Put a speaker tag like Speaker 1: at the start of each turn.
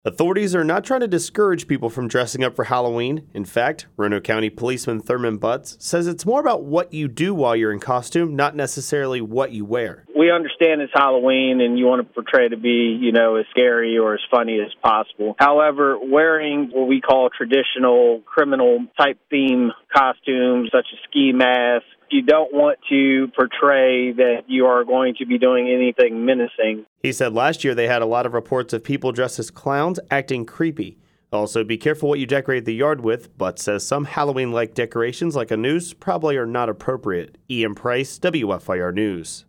Speaker 1: Authorities are not trying to discourage people from dressing up for Halloween. In fact, Roanoke County Policeman Thurman Butts says it's more about what you do while you're in costume, not necessarily what you wear.
Speaker 2: We understand it's Halloween and you want to portray to be, as scary or as funny as possible. However, wearing what we call traditional criminal type theme costumes, such as ski masks, you don't want to portray that you are going to be doing anything menacing.
Speaker 1: He said last year they had a lot of reports of people dressed as clowns acting creepy. Also, be careful what you decorate the yard with, but says some Halloween-like decorations like a noose probably are not appropriate. Ian Price, WFIR News.